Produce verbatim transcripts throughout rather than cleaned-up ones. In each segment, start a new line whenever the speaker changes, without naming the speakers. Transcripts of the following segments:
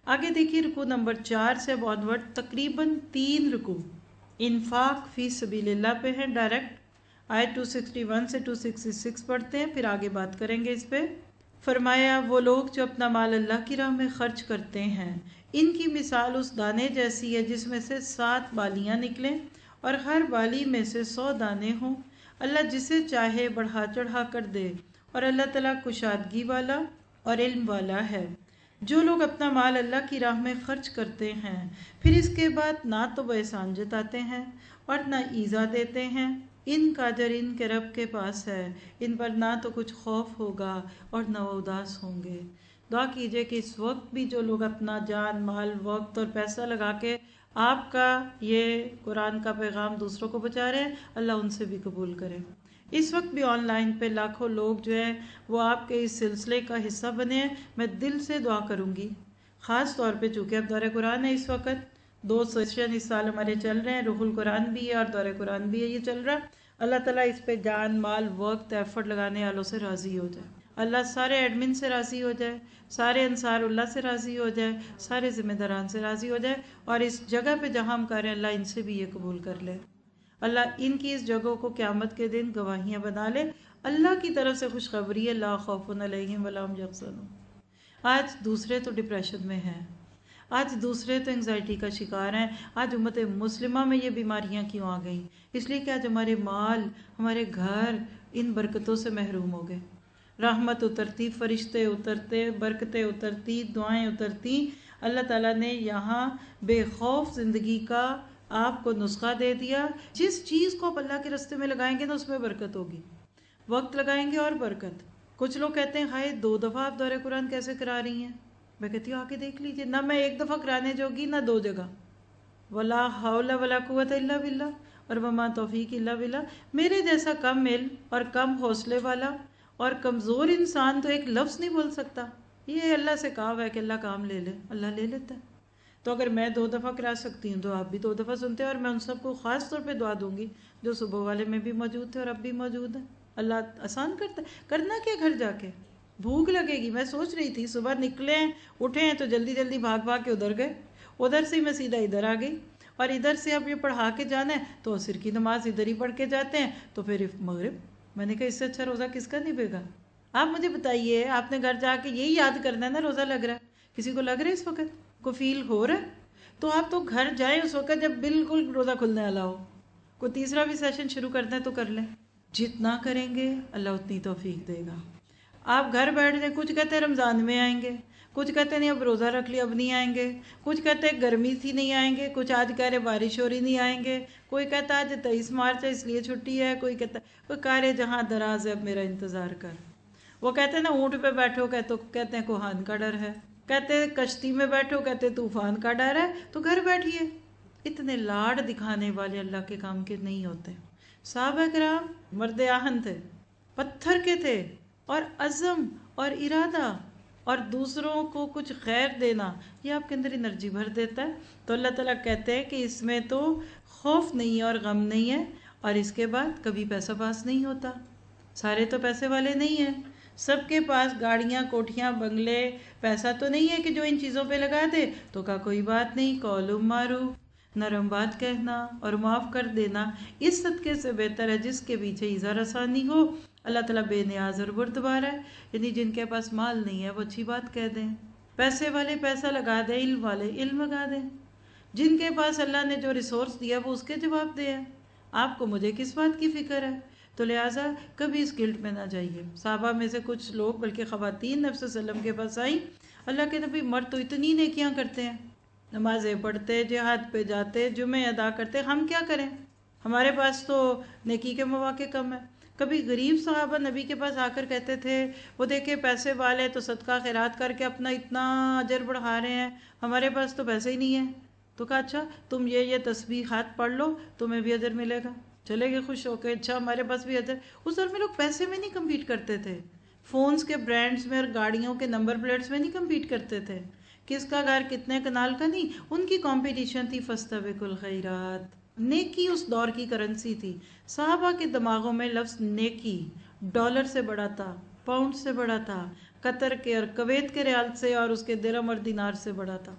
آگے دیکھیے رکوع نمبر چار سے آنورڈ تقریباً تین رکوع انفاق فی سبیل اللہ پہ ہیں ڈائریکٹ. آیت دو سو اکسٹھ سے دو سو چھیاسٹھ پڑھتے ہیں، پھر آگے بات کریں گے اس پہ. فرمایا وہ لوگ جو اپنا مال اللہ کی راہ میں خرچ کرتے ہیں ان کی مثال اس دانے جیسی ہے جس میں سے سات بالیاں نکلیں اور ہر بالی میں سے سو دانے ہوں. اللہ جسے چاہے بڑھا چڑھا کر دے اور اللہ تعالیٰ کشادگی والا اور علم والا ہے. جو لوگ اپنا مال اللہ کی راہ میں خرچ کرتے ہیں پھر اس کے بعد نہ تو وہ احسان جتاتے ہیں اور نہ ایذا دیتے ہیں، ان کا اجر ان کے رب کے پاس ہے، ان پر نہ تو کچھ خوف ہوگا اور نہ وہ اداس ہوں گے. دعا کیجئے کہ اس وقت بھی جو لوگ اپنا جان مال وقت اور پیسہ لگا کے آپ کا یہ قرآن کا پیغام دوسروں کو پہنچا رہے ہیں، اللہ ان سے بھی قبول کرے. اس وقت بھی آن لائن پہ لاکھوں لوگ جو ہیں وہ آپ کے اس سلسلے کا حصہ بنے ہیں. میں دل سے دعا کروں گی خاص طور پہ چونکہ اب دورہ قرآن ہے، اس وقت دو سیشن اس سال ہمارے چل رہے ہیں، روح القرآن بھی ہے اور دورہ قرآن بھی ہے، یہ چل رہا. اللہ تعالیٰ اس پہ جان مال وقت ایفرٹ لگانے والوں سے راضی ہو جائے. اللہ سارے ایڈمن سے راضی ہو جائے، سارے انصار اللہ سے راضی ہو جائے، سارے ذمہ داران سے راضی ہو جائے، اور اس جگہ پہ جہاں ہم کر رہے ہیں اللہ ان سے بھی یہ قبول کر لے. اللہ ان کی اس جگہوں کو قیامت کے دن گواہیاں بنا لے. اللہ کی طرف سے خوشخبری ہے، لا خوف علیہم ولا هم یحزنون. آج دوسرے تو ڈپریشن میں ہیں، آج دوسرے تو انگزائٹی کا شکار ہیں. آج امت مسلمہ میں یہ بیماریاں کیوں آ گئیں؟ اس لیے کہ آج ہمارے مال ہمارے گھر ان برکتوں سے محروم ہو گئے. رحمت اترتی، فرشتے اترتے، برکتیں اترتی، دعائیں اترتی. اللہ تعالیٰ نے یہاں بے خوف زندگی کا آپ کو نسخہ دے دیا. جس چیز کو آپ اللہ کے راستے میں لگائیں گے نا اس میں برکت ہوگی. وقت لگائیں گے اور برکت. کچھ لوگ کہتے ہیں ہائے دو دفعہ آپ دورہ قرآن کیسے کرا رہی ہیں؟ میں کہتی ہوں آ کے دیکھ لیجیے، نہ میں ایک دفعہ کرانے جوگی نہ دو جگہ. ولا حول ولا قوت الا باللہ اور وما توفیق الا باللہ. میرے جیسا کم علم اور کم حوصلے والا اور کمزور انسان تو ایک لفظ نہیں بول سکتا. یہ اللہ سے کہا ہے کہ اللہ کام لے لے، اللہ لے لیتا ہے. تو اگر میں دو دفعہ کرا سکتی ہوں تو آپ بھی دو دفعہ سنتے ہیں. اور میں ان سب کو خاص طور پہ دعا دوں گی جو صبح والے میں بھی موجود تھے اور اب بھی موجود ہیں. اللہ آسان کرتا ہے. کرنا کیا گھر جا کے؟ بھوک لگے گی. میں سوچ رہی تھی صبح نکلے اٹھے ہیں تو جلدی جلدی بھاگ بھاگ کے ادھر گئے، ادھر سے میں سیدھا ادھر آ گئی، اور ادھر سے اب یہ پڑھا کے جانا ہے تو عصر کی نماز ادھر ہی پڑھ کے جاتے ہیں تو پھر مغرب. میں نے کہا اس سے اچھا روزہ کس کا نبھے گا؟ آپ مجھے بتائیے، آپ نے گھر جا کے یہی یاد کرنا ہے نا روزہ لگ رہا ہے. کسی کو لگ رہا ہے اس وقت کو فیل ہو رہا ہے؟ تو آپ تو گھر جائیں اس وقت جب بالکل روزہ کھلنے والا ہو. کوئی تیسرا بھی سیشن شروع کرنا ہے تو کر لیں. جتنا کریں گے اللہ اتنی توفیق دے گا. آپ گھر بیٹھ جائیں. کچھ کہتے ہیں رمضان میں آئیں گے، کچھ کہتے نہیں اب روزہ رکھ لیا اب نہیں آئیں گے، کچھ کہتے ہیں گرمی تھی نہیں آئیں گے، کچھ آج کہہ رہے بارش ہو رہی نہیں آئیں گے، کوئی کہتا ہے آج تیئیس مارچ ہے اس لیے چھٹی ہے، کوئی کہتا ہے کوئی کہہ رہے جہاں دراز ہے اب میرا انتظار کر. وہ کہتے ہیں نا اونٹ پہ بیٹھو کہ تو کہتے ہیں کوہان کا ڈر ہے، کہتے ہیں کشتی میں بیٹھو کہتے ہیں طوفان کا ڈر ہے. تو گھر بیٹھیے. اتنے لاڑ دکھانے والے اللہ کے کام کے نہیں ہوتے. صحابہ کرام مرد آہن تھے، پتھر کے تھے، اور عزم اور ارادہ اور دوسروں کو کچھ خیر دینا یہ آپ کے اندر انرجی بھر دیتا ہے. تو اللہ تعالیٰ کہتے ہیں کہ اس میں تو خوف نہیں ہے اور غم نہیں ہے. اور اس کے بعد کبھی پیسہ پاس نہیں ہوتا. سارے تو پیسے والے نہیں ہیں، سب کے پاس گاڑیاں کوٹھیاں بنگلے، پیسہ تو نہیں ہے کہ جو ان چیزوں پہ لگا دے. تو کہا کوئی بات نہیں، قول معروف، نرم بات کہنا اور معاف کر دینا اس صدقے سے بہتر ہے جس کے پیچھے اظہار آسانی ہو. اللہ تعالیٰ بے نیاز اور بردبار ہے. یعنی جن کے پاس مال نہیں ہے وہ اچھی بات کہہ دیں، پیسے والے پیسہ لگا دیں، علم والے علم لگا دیں. جن کے پاس اللہ نے جو ریسورس دیا وہ اس کے جواب دے. آپ کو مجھے کس بات کی فکر ہے؟ تو لہٰذا کبھی اس گلٹ میں نہ جائیے. صحابہ میں سے کچھ لوگ بلکہ خواتین نبی صلی اللہ علیہ وسلم کے پاس آئیں. اللہ کے نبی مرد تو اتنی نیکیاں کرتے ہیں، نمازیں پڑھتے، جہاد پہ جاتے، جمعے ادا کرتے، ہم کیا کریں؟ ہمارے پاس تو نیکی کے مواقع کم ہے. کبھی غریب صحابہ نبی کے پاس آ کر کہتے تھے وہ دیکھے پیسے والے تو صدقہ خیرات کر کے اپنا اتنا اجر بڑھا رہے ہیں، ہمارے پاس تو پیسے ہی نہیں ہیں. تو کہا اچھا تم یہ یہ تسبیحات پڑھ لو تمہیں بھی اجر ملے گا. چلے گئے خوش ہو کے، اچھا ہمارے پاس بھی اجر. اس دور میں لوگ پیسے میں نہیں کمپیٹ کرتے تھے، فونز کے برانڈز میں اور گاڑیوں کے نمبر پلیٹس میں نہیں کمپیٹ کرتے تھے، کس کا گھر کتنے کنال کا نہیں. ان کی کمپٹیشن تھی فاستبقوا الخیرات. نیکی اس دور کی کرنسی تھی. صحابہ کے دماغوں میں لفظ نیکی ڈالر سے بڑا تھا، پاؤنڈ سے بڑا تھا، قطر کے اور کویت کے ریال سے اور اس کے درہم اور دینار سے بڑا تھا۔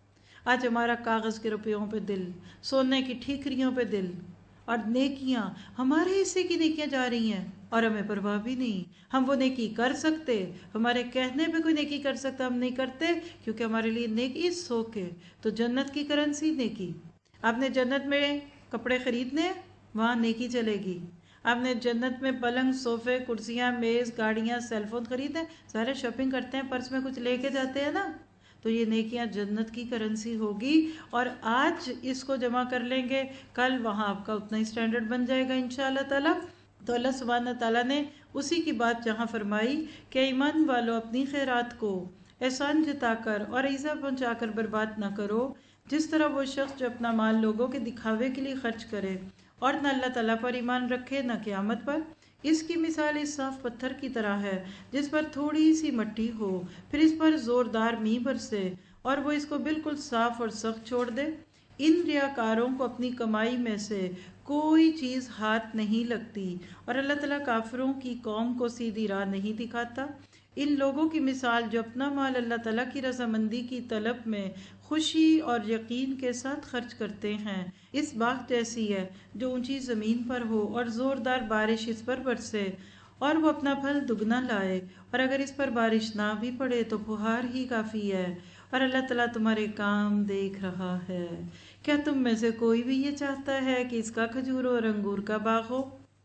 آج ہمارا کاغذ کے روپیوں پہ دل، سونے کی ٹھیکریوں پہ دل، اور نیکیاں ہمارے حصے کی نیکیاں جا رہی ہیں اور ہمیں پرواہ بھی نہیں۔ ہم وہ نیکی کر سکتے، ہمارے کہنے پہ کوئی نیکی کر سکتا، ہم نہیں کرتے کیونکہ ہمارے لیے نیکی سوک ہے۔ تو جنت کی کرنسی نیکی۔ آپ نے جنت میں کپڑے خریدنے، وہاں نیکی چلے گی۔ آپ نے جنت میں پلنگ، صوفے، کرسیاں، میز، گاڑیاں، سیل فون خریدے، سارے شاپنگ کرتے ہیں، پرس میں کچھ لے کے جاتے ہیں نا، تو یہ نیکیاں جنت کی کرنسی ہوگی، اور آج اس کو جمع کر لیں گے، کل وہاں آپ کا اتنا ہی سٹینڈرڈ بن جائے گا انشاءاللہ تعالی۔ تو اللہ سبحانہ تعالیٰ نے اسی کی بات جہاں فرمائی کہ ایمان والو اپنی خیرات کو احسان جتا کر اور ایذا پہنچا کر برباد نہ کرو، جس طرح وہ شخص جو اپنا مال لوگوں کے دکھاوے کے لیے خرچ کرے اور نہ اللہ تعالیٰ پر ایمان رکھے نہ قیامت پر، اس کی مثال اس صاف پتھر کی طرح ہے جس پر تھوڑی سی مٹی ہو، پھر اس پر زوردار میंہ برسے اور وہ اس کو بالکل صاف اور سخت چھوڑ دے۔ ان ریاکاروں کو اپنی کمائی میں سے کوئی چیز ہاتھ نہیں لگتی اور اللہ تعالیٰ کافروں کی قوم کو سیدھی راہ نہیں دکھاتا۔ ان لوگوں کی مثال جو اپنا مال اللہ تعالیٰ کی رضامندی کی طلب میں خوشی اور یقین کے ساتھ خرچ کرتے ہیں، اس باغ جیسی ہے جو اونچی زمین پر ہو اور زوردار بارش اس پر برسے اور وہ اپنا پھل دگنا لائے، اور اگر اس پر بارش نہ بھی پڑے تو پھوہار ہی کافی ہے، اور اللہ تعالیٰ تمہارے کام دیکھ رہا ہے۔ کیا تم میں سے کوئی بھی یہ چاہتا ہے کہ اس کا کھجور اور انگور کا باغ ہو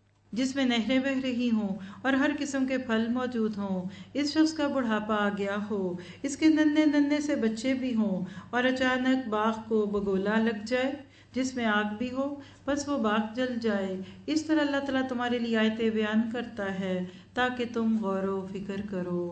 جس میں نہریں بہہ رہی ہوں اور ہر قسم کے پھل موجود ہوں، اس شخص کا بڑھاپا آ گیا ہو، اس کے ننھے ننھے سے بچے بھی ہوں، اور اچانک باغ کو بگولا لگ جائے جس میں آگ بھی ہو، بس وہ باغ جل جائے؟ اس طرح اللہ تعالیٰ تمہارے لیے آیتیں بیان کرتا ہے تاکہ تم غور و فکر کرو۔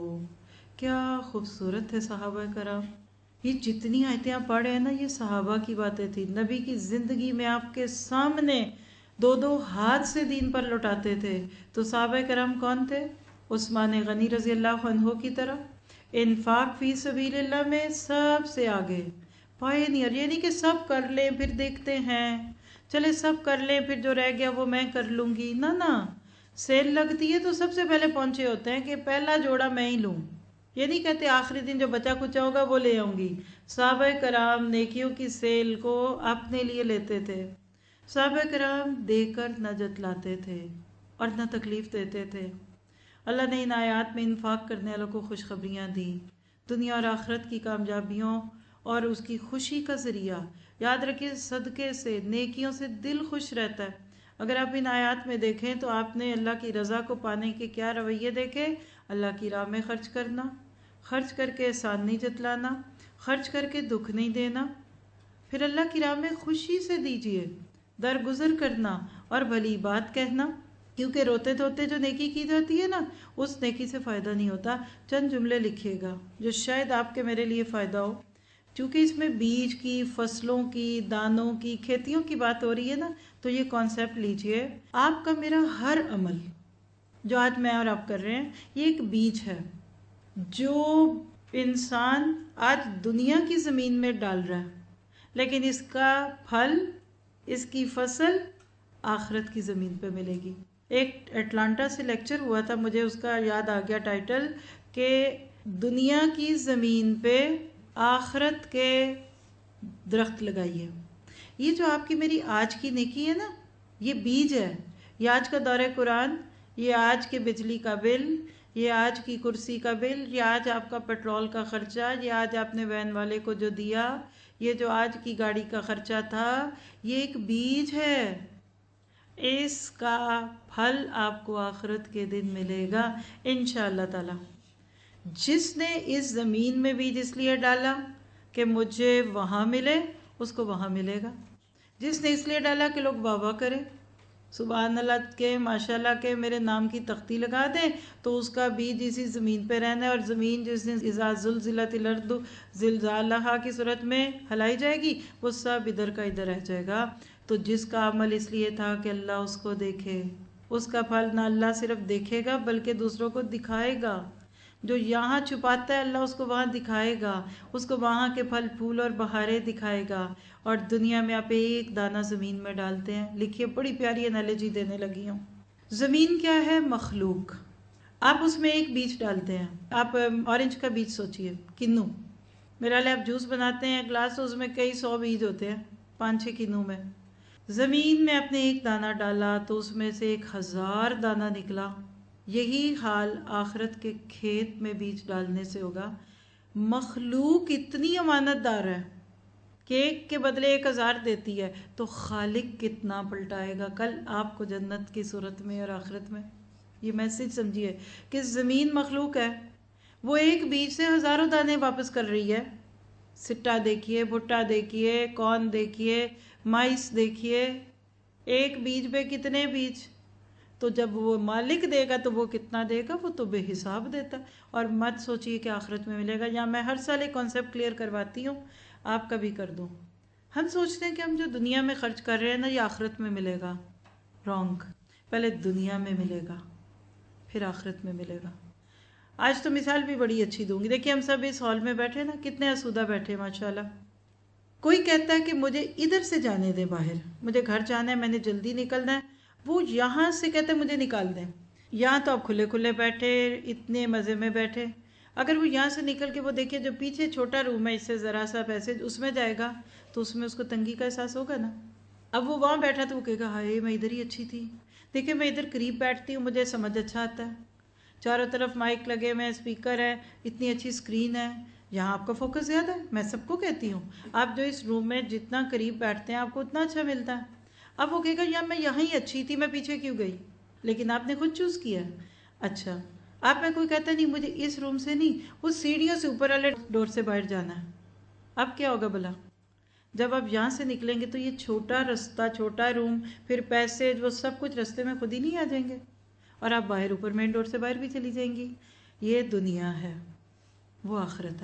کیا خوبصورت ہے صحابہ کرام! یہ جتنی آیتیں آپ پڑھ رہے ہیں نا، یہ صحابہ کی باتیں تھی، نبی کی زندگی میں آپ کے سامنے دو دو ہاتھ سے دین پر لوٹاتے تھے۔ تو صحابہ کرام کون تھے؟ عثمان غنی رضی اللہ عنہ کی طرح انفاق فی سبیل اللہ میں سب سے آگے، پائنیئر، یہ نہیں کہ سب کر لیں پھر دیکھتے ہیں، چلے سب کر لیں پھر جو رہ گیا وہ میں کر لوں گی، نہ نہ، سیل لگتی ہے تو سب سے پہلے پہنچے ہوتے ہیں کہ پہلا جوڑا میں ہی لوں، یہ نہیں کہتے آخری دن جو بچا کچا ہوگا وہ لے آؤں گی۔ صحابہ کرام نیکیوں کی سیل کو اپنے لیے لیتے تھے، صحابہ کرام دے کر نہ جتلاتے تھے اور نہ تکلیف دیتے تھے۔ اللہ نے ان آیات میں انفاق کرنے والوں کو خوشخبریاں دی، دنیا اور آخرت کی کامیابیوں اور اس کی خوشی کا ذریعہ۔ یاد رکھیے صدقے سے، نیکیوں سے دل خوش رہتا ہے۔ اگر آپ ان آیات میں دیکھیں تو آپ نے اللہ کی رضا کو پانے کے کیا رویے دیکھے؟ اللہ کی راہ میں خرچ کرنا، خرچ کر کے احسان نہیں جتلانا، خرچ کر کے دکھ نہیں دینا، پھر اللہ کی راہ میں خوشی سے دیجیے، درگزر کرنا اور بھلی بات کہنا، کیونکہ روتے دھوتے جو نیکی کی جاتی ہے نا، اس نیکی سے فائدہ نہیں ہوتا۔ چند جملے لکھیے گا جو شاید آپ کے میرے لیے فائدہ ہو، چونکہ اس میں بیج کی، فصلوں کی، دانوں کی، کھیتیوں کی بات ہو رہی ہے نا، تو یہ کانسیپٹ لیجئے۔ آپ کا میرا ہر عمل جو آج میں اور آپ کر رہے ہیں، یہ ایک بیج ہے جو انسان آج دنیا کی زمین میں ڈال رہا ہے، لیکن اس کا پھل، اس کی فصل آخرت کی زمین پہ ملے گی۔ ایک اٹلانٹا سے لیکچر ہوا تھا، مجھے اس کا یاد آ گیا ٹائٹل، کہ دنیا کی زمین پہ آخرت کے درخت لگائیے۔ یہ جو آپ کی میری آج کی نیکی ہے نا، یہ بیج ہے، یہ آج کا دورہ قرآن، یہ آج کے بجلی کا بل، یہ آج کی کرسی کا بل، یہ آج آپ کا پیٹرول کا خرچہ، یہ آج آپ نے وین والے کو جو دیا، یہ جو آج کی گاڑی کا خرچہ تھا، یہ ایک بیج ہے، اس کا پھل آپ کو آخرت کے دن ملے گا انشاءاللہ تعالی۔ جس نے اس زمین میں بیج اس لیے ڈالا کہ مجھے وہاں ملے، اس کو وہاں ملے گا۔ جس نے اس لیے ڈالا کہ لوگ واہ واہ کریں، سبحان اللہ کے، ماشاءاللہ کے، میرے نام کی تختی لگا دیں، تو اس کا بیج اسی زمین پہ رہنا ہے، اور زمین جس دن اذا زلزلت الارض زلزالہا کی صورت میں ہلائی جائے گی، وہ سب ادھر کا ادھر رہ جائے گا۔ تو جس کا عمل اس لیے تھا کہ اللہ اس کو دیکھے، اس کا پھل نہ اللہ صرف دیکھے گا بلکہ دوسروں کو دکھائے گا۔ جو یہاں چھپاتا ہے اللہ اس کو وہاں دکھائے گا، اس کو وہاں کے پھل پھول اور بہاریں دکھائے گا۔ اور دنیا میں آپ ایک دانہ زمین میں ڈالتے ہیں، لکھیے، بڑی پیاری انالوجی دینے لگی ہوں۔ زمین کیا ہے؟ مخلوق۔ آپ اس میں ایک بیج ڈالتے ہیں. آپ اورنج کا بیج سوچئے، کنو، میرا لئے آپ جوس بناتے ہیں گلاس تو اس میں کئی سو بیج ہوتے ہیں، پانچ چھ کنو میں. زمین میں اپنے ایک دانہ ڈالا تو اس میں سے ایک ہزار دانہ نکلا. یہی حال آخرت کے کھیت میں بیج ڈالنے سے ہوگا. مخلوق اتنی امانت دار ہے کہ ایک کے بدلے ایک ہزار دیتی ہے، تو خالق کتنا پلٹائے گا کل آپ کو جنت کی صورت میں اور آخرت میں. یہ میسج سمجھیے کہ زمین مخلوق ہے، وہ ایک بیج سے ہزاروں دانے واپس کر رہی ہے. سٹا دیکھیے، بھٹا دیکھیے، کون دیکھیے، مائس دیکھیے، ایک بیج پہ کتنے بیج. تو جب وہ مالک دے گا تو وہ کتنا دے گا، وہ تو بے حساب دیتا ہے. اور مت سوچیے کہ آخرت میں ملے گا. یا میں ہر سال ایک کانسیپٹ کلیئر کرواتی ہوں، آپ کا بھی کر دوں. ہم سوچتے ہیں کہ ہم جو دنیا میں خرچ کر رہے ہیں نا یہ آخرت میں ملے گا. رانگ. پہلے دنیا میں ملے گا پھر آخرت میں ملے گا. آج تو مثال بھی بڑی اچھی دوں گی. دیکھیے ہم سب اس ہال میں بیٹھے نا، کتنے آسودہ بیٹھے ماشاءاللہ. کوئی کہتا ہے کہ مجھے ادھر سے جانے دیں باہر، مجھے گھر جانا ہے، میں نے جلدی نکلنا ہے. وہ یہاں سے کہتے ہیں مجھے نکال دیں. یہاں تو آپ کھلے کھلے بیٹھے، اتنے مزے میں بیٹھے. اگر وہ یہاں سے نکل کے وہ دیکھیں جو پیچھے چھوٹا روم ہے اس سے ذرا سا پیسج اس میں جائے گا تو اس میں اس کو تنگی کا احساس ہوگا نا. اب وہ وہاں بیٹھا تو وہ کہے گا ہائے میں ادھر ہی اچھی تھی. دیکھیں میں ادھر قریب بیٹھتی ہوں، مجھے سمجھ اچھا آتا ہے، چاروں طرف مائک لگے ہوئے ہیں، اسپیکر ہے، اتنی اچھی اسکرین ہے، یہاں آپ کا فوکس زیادہ ہے. میں سب کو کہتی ہوں آپ جو اس روم میں جتنا قریب بیٹھتے ہیں آپ کو اتنا اچھا ملتا ہے. اب وہ کہے گا یا میں یہاں ہی اچھی تھی، میں پیچھے کیوں گئی. لیکن آپ نے خود چوز کیا. اچھا آپ میں کوئی کہتا نہیں مجھے اس روم سے نہیں، اس سیڑھیوں سے اوپر والے ڈور سے باہر جانا ہے. اب کیا ہوگا بلا؟ جب آپ یہاں سے نکلیں گے تو یہ چھوٹا رستہ، چھوٹا روم، پھر پیسج، وہ سب کچھ رستے میں خود ہی نہیں آ جائیں گے اور آپ باہر اوپر مین ڈور سے باہر بھی چلی جائیں گی. یہ دنیا ہے، وہ آخرت ہے.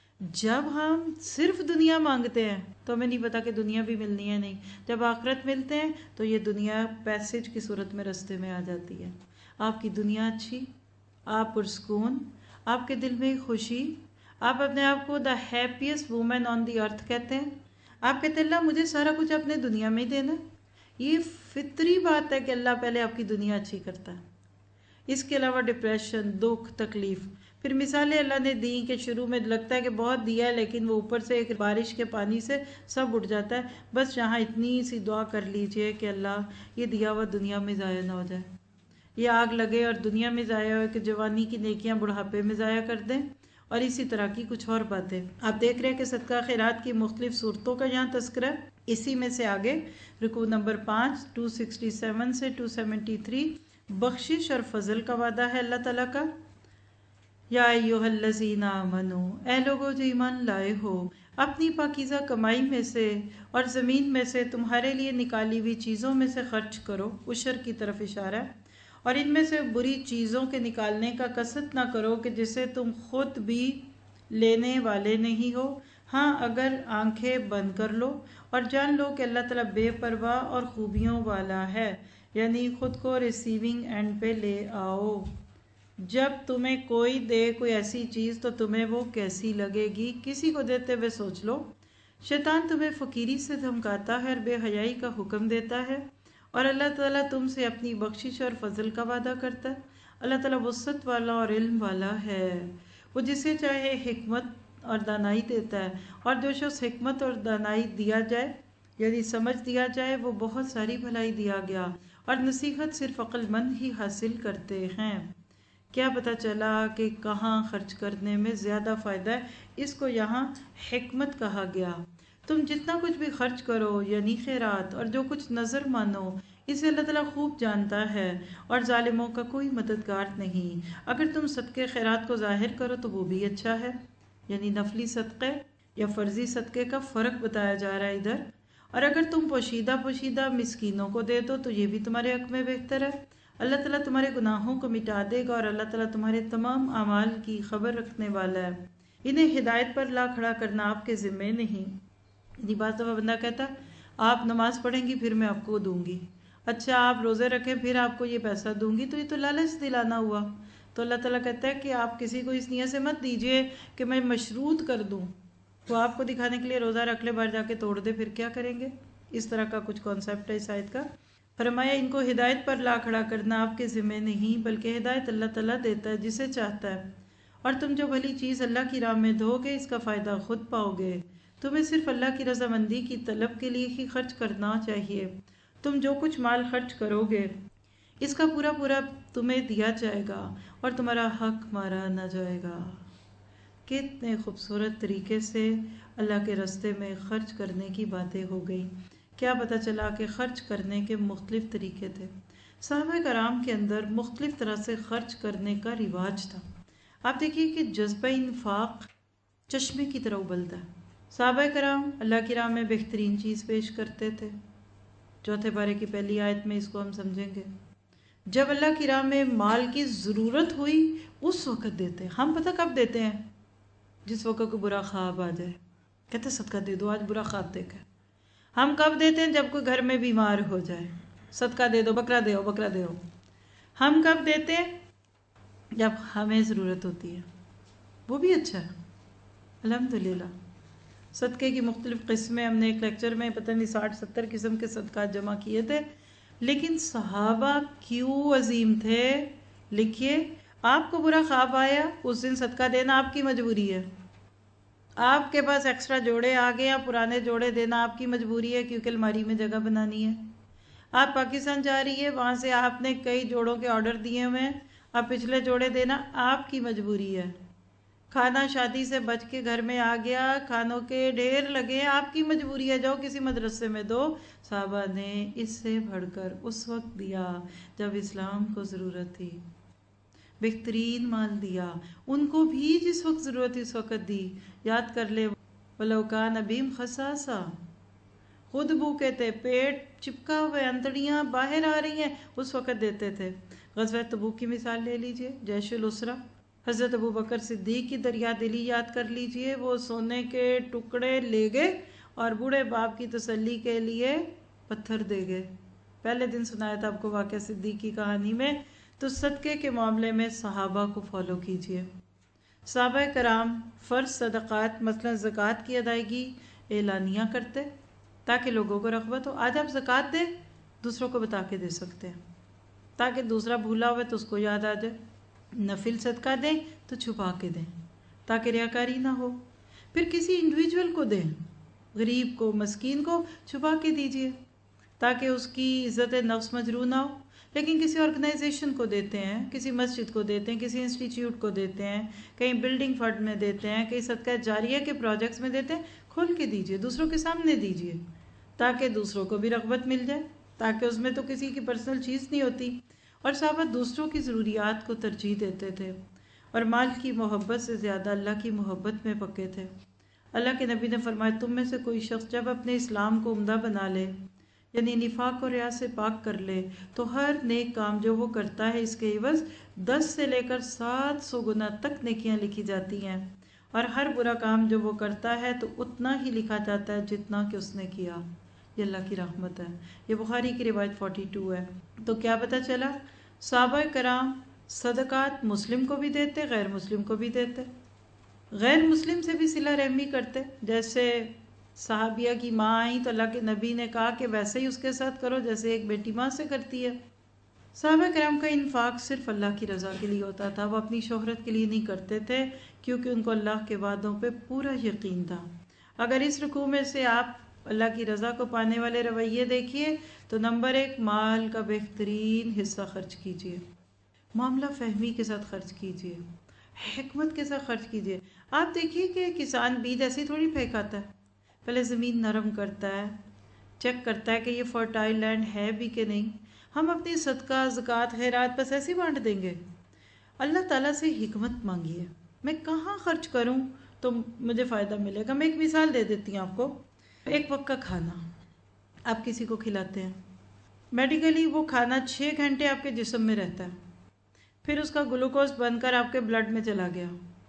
جب ہم صرف دنیا مانگتے ہیں تو ہمیں نہیں پتا کہ دنیا بھی ملنی ہے نہیں. جب آخرت ملتے ہیں تو یہ دنیا پیسج کی صورت میں رستے میں آ جاتی ہے. آپ کی دنیا اچھی، آپ پرسکون، آپ کے دل میں خوشی، آپ اپنے آپ کو دا ہیپیسٹ وومن آن دی ارتھ کہتے ہیں. آپ کہتے ہیں اللہ مجھے سارا کچھ اپنے دنیا میں ہی دینا. یہ فطری بات ہے کہ اللہ پہلے آپ کی دنیا اچھی کرتا ہے. اس کے علاوہ ڈپریشن، دکھ، تکلیف. پھر مثالیں اللہ نے دی کہ شروع میں لگتا ہے کہ بہت دیا ہے لیکن وہ اوپر سے ایک بارش کے پانی سے سب اٹھ جاتا ہے. بس یہاں اتنی سی دعا کر لیجئے کہ اللہ یہ دیا ہوا دنیا میں ضائع نہ ہو جائے. یہ آگ لگے اور دنیا میں ضائع ہو کہ جوانی کی نیکیاں بڑھاپے میں ضائع کر دیں. اور اسی طرح کی کچھ اور باتیں آپ دیکھ رہے ہیں کہ صدقہ خیرات کی مختلف صورتوں کا یہاں تذکرہ. اسی میں سے آگے رکوع نمبر پانچ دو سو سڑسٹھ سے دو سو تہتر بخشش اور فضل کا وعدہ ہے اللہ تعالیٰ کا. یا ایھا الذین آمنو، اے لوگو جو ایمان لائے ہو، اپنی پاکیزہ کمائی میں سے اور زمین میں سے تمہارے لیے نکالی ہوئی چیزوں میں سے خرچ کرو. عشر کی طرف اشارہ ہے. اور ان میں سے بری چیزوں کے نکالنے کا قصد نہ کرو کہ جسے تم خود بھی لینے والے نہیں ہو. ہاں اگر آنکھیں بند کر لو اور جان لو کہ اللہ تعالیٰ بے پرواہ اور خوبیوں والا ہے. یعنی خود کو ریسیونگ اینڈ پہ لے آؤ. جب تمہیں کوئی دے کوئی ایسی چیز تو تمہیں وہ کیسی لگے گی. کسی کو دیتے ہوئے سوچ لو. شیطان تمہیں فقیری سے دھمکاتا ہے اور بے حیائی کا حکم دیتا ہے، اور اللہ تعالیٰ تم سے اپنی بخشش اور فضل کا وعدہ کرتا ہے. اللہ تعالیٰ وسعت والا اور علم والا ہے. وہ جسے چاہے حکمت اور دانائی دیتا ہے، اور جو شخص حکمت اور دانائی دیا جائے یعنی سمجھ دیا جائے وہ بہت ساری بھلائی دیا گیا. اور نصیحت صرف عقل مند ہی حاصل کرتے ہیں. کیا پتہ چلا کہ کہاں خرچ کرنے میں زیادہ فائدہ ہے. اس کو یہاں حکمت کہا گیا. تم جتنا کچھ بھی خرچ کرو یعنی خیرات اور جو کچھ نظر مانو اسے اللہ تعالیٰ خوب جانتا ہے اور ظالموں کا کوئی مددگار نہیں. اگر تم صدقے خیرات کو ظاہر کرو تو وہ بھی اچھا ہے، یعنی نفلی صدقے یا فرضی صدقے کا فرق بتایا جا رہا ہے ادھر. اور اگر تم پوشیدہ پوشیدہ مسکینوں کو دے دو تو یہ بھی تمہارے حق میں بہتر ہے. اللہ تعالیٰ تمہارے گناہوں کو مٹا دے گا اور اللہ تعالیٰ تمہارے تمام اعمال کی خبر رکھنے والا ہے. انہیں ہدایت پر لا کھڑا کرنا آپ کے ذمے نہیں. یعنی بعض دفعہ بندہ کہتا ہے آپ نماز پڑھیں گی پھر میں آپ کو دوں گی، اچھا آپ روزے رکھیں پھر آپ کو یہ پیسہ دوں گی، تو یہ تو لالچ دلانا ہوا. تو اللہ تعالیٰ کہتا ہے کہ آپ کسی کو اس نیت سے مت دیجئے کہ میں مشروط کر دوں. تو آپ کو دکھانے کے لیے روزہ رکھ لے، باہر جا کے توڑ دے، پھر کیا کریں گے. اس طرح کا کچھ کانسیپٹ ہے اس آیت کا. فرمایا ان کو ہدایت پر لا کھڑا کرنا آپ کے ذمہ نہیں، بلکہ ہدایت اللہ تعالیٰ دیتا ہے جسے چاہتا ہے، اور تم جو بھلی چیز اللہ کی راہ میں دو گے اس کا فائدہ خود پاؤ گے۔ تمہیں صرف اللہ کی رضامندی کی طلب کے لیے ہی خرچ کرنا چاہیے۔ تم جو کچھ مال خرچ کرو گے اس کا پورا پورا تمہیں دیا جائے گا اور تمہارا حق مارا نہ جائے گا۔ کتنے خوبصورت طریقے سے اللہ کے راستے میں خرچ کرنے کی باتیں ہو گئی۔ کیا پتہ چلا کہ خرچ کرنے کے مختلف طریقے تھے۔ صحابہ کرام کے اندر مختلف طرح سے خرچ کرنے کا رواج تھا۔ آپ دیکھیے کہ جذبہ انفاق چشمے کی طرح ابلتا ہے۔ صحابہ کرام اللہ کی راہ میں بہترین چیز پیش کرتے تھے۔ چوتھے پارے کی پہلی آیت میں اس کو ہم سمجھیں گے۔ جب اللہ کی راہ میں مال کی ضرورت ہوئی اس وقت دیتے ہیں۔ ہم پتہ کب دیتے ہیں؟ جس وقت کو برا خواب آ جائے، کہتے صدقہ دے دو، آج برا خواب دیکھا۔ ہم کب دیتے ہیں؟ جب کوئی گھر میں بیمار ہو جائے، صدقہ دے دو، بکرا دے دو، بکرا دے دو۔ ہم کب دیتے ہیں؟ جب ہمیں ضرورت ہوتی ہے۔ وہ بھی اچھا ہے، الحمدللہ۔ صدقے کی مختلف قسمیں ہم نے ایک لیکچر میں پتہ نہیں ساٹھ ستر قسم کے صدقات جمع کیے تھے، لیکن صحابہ کیوں عظیم تھے؟ لکھیے، آپ کو برا خواب آیا، اس دن صدقہ دینا آپ کی مجبوری ہے۔ آپ کے پاس ایکسٹرا جوڑے آ گئے یا پرانے جوڑے دینا آپ کی مجبوری ہے، کیونکہ الماری میں جگہ بنانی ہے۔ آپ پاکستان جا رہی ہے، وہاں سے آپ نے کئی جوڑوں کے آرڈر دیے ہوئے ہیں، اب پچھلے جوڑے دینا آپ کی مجبوری ہے۔ کھانا شادی سے بچ کے گھر میں آ گیا، کھانوں کے ڈھیر لگے، آپ کی مجبوری ہے، جاؤ کسی مدرسے میں دو۔ صحابہ نے اس سے بڑھ کر اس وقت دیا جب اسلام کو ضرورت تھی، بہترین مال دیا، ان کو بھی جس وقت ضرورت اس وقت دی۔ یاد کر لے، وَلَوْ كَانَ بِهِمْ خَصَاصَةٌ، خود بھوکے تھے، پیٹ چپکا ہوئے، انتڑیاں باہر آ رہی ہیں، اس وقت دیتے تھے۔ غزوہ تبوک کی مثال لے لیجئے، جیش الاسرہ، حضرت ابو بکر صدیق کی دریا دلی یاد کر لیجئے، وہ سونے کے ٹکڑے لے گئے اور بوڑھے باپ کی تسلی کے لیے پتھر دے گئے۔ پہلے دن سنایا تھا آپ کو واقعہ صدیق کی کہانی میں۔ تو صدقے کے معاملے میں صحابہ کو فالو کیجئے۔ صحابہ کرام فرض صدقات مثلا زکوٰۃ کی ادائیگی اعلانیہ کرتے تاکہ لوگوں کو رغبت ہو۔ آج آپ زکوٰۃ دیں، دوسروں کو بتا کے دے سکتے ہیں تاکہ دوسرا بھولا ہوئے تو اس کو یاد آ جائے۔ نفل صدقہ دیں تو چھپا کے دیں تاکہ ریاکاری نہ ہو۔ پھر کسی انڈیویجول کو دیں، غریب کو، مسکین کو چھپا کے دیجئے تاکہ اس کی عزت نفس مجروح نہ ہو۔ لیکن کسی آرگنائزیشن کو دیتے ہیں، کسی مسجد کو دیتے ہیں، کسی انسٹیٹیوٹ کو دیتے ہیں، کہیں بلڈنگ فنڈ میں دیتے ہیں، کہیں صدقہ جاریہ کے پروجیکٹس میں دیتے ہیں، کھول کے دیجئے، دوسروں کے سامنے دیجئے تاکہ دوسروں کو بھی رغبت مل جائے، تاکہ اس میں تو کسی کی پرسنل چیز نہیں ہوتی۔ اور صحابہ دوسروں کی ضروریات کو ترجیح دیتے تھے اور مال کی محبت سے زیادہ اللہ کی محبت میں پکے تھے۔ اللہ کے نبی نے فرمایا، تم میں سے کوئی شخص جب اپنے اسلام کو عمدہ بنا لے، یعنی نفاق اور ریا سے پاک کر لے، تو ہر نیک کام جو وہ کرتا ہے اس کے عوض دس سے لے کر سات سو گنا تک نیکیاں لکھی جاتی ہیں، اور ہر برا کام جو وہ کرتا ہے تو اتنا ہی لکھا جاتا ہے جتنا کہ اس نے کیا۔ یہ اللہ کی رحمت ہے۔ یہ بخاری کی روایت بائیس ہے۔ تو کیا پتہ چلا؟ صحابہ کرام صدقات مسلم کو بھی دیتے، غیر مسلم کو بھی دیتے، غیر مسلم سے بھی صلہ رحمی کرتے۔ جیسے صحابیہ کی ماں آئیں تو اللہ کے نبی نے کہا کہ ویسے ہی اس کے ساتھ کرو جیسے ایک بیٹی ماں سے کرتی ہے۔ صحابہ کرام کا انفاق صرف اللہ کی رضا کے لیے ہوتا تھا، وہ اپنی شہرت کے لیے نہیں کرتے تھے، کیونکہ ان کو اللہ کے وعدوں پہ پورا یقین تھا۔ اگر اس رکوع میں سے آپ اللہ کی رضا کو پانے والے رویے دیکھیے تو نمبر ایک، مال کا بہترین حصہ خرچ کیجیے، معاملہ فہمی کے ساتھ خرچ کیجیے، حکمت کے ساتھ خرچ کیجیے۔ آپ دیکھیے کہ کسان بیج ایسی تھوڑی پھینکاتا ہے، پہلے زمین نرم کرتا ہے، چیک کرتا ہے کہ یہ فرٹائل لینڈ ہے بھی کہ نہیں۔ ہم اپنی صدقہ، زکوٰۃ، خیرات بس ایسے ہی بانٹ دیں گے؟ اللہ تعالیٰ سے حکمت مانگیے، میں کہاں خرچ کروں تو مجھے فائدہ ملے گا۔ میں ایک مثال دے دیتی ہوں آپ کو۔ ایک وقت کا کھانا آپ کسی کو کھلاتے ہیں، میڈیکلی وہ کھانا چھ گھنٹے آپ کے جسم میں رہتا ہے، پھر اس کا گلوکوز بن کر آپ کے بلڈ میں چلا گیا،